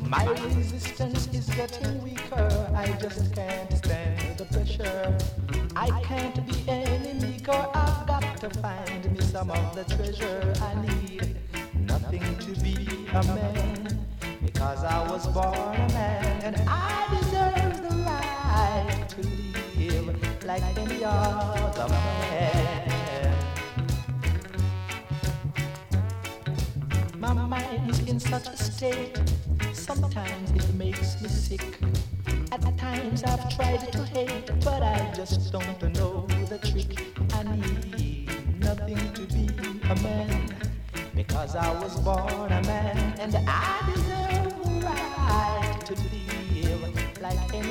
My resistance is getting weaker. I just can't stand the pressure. I can't be any meeker. I've got to find me some of the treasure I need. Nothing to be a man, because I was born a man, and I deserve the right to live like any other man. My mind is in such a state, sometimes it makes me sick. At times I've tried to hate, but I just don't know the trick. I need nothing to be a man, because I was born a man, and I deserve the right to live like any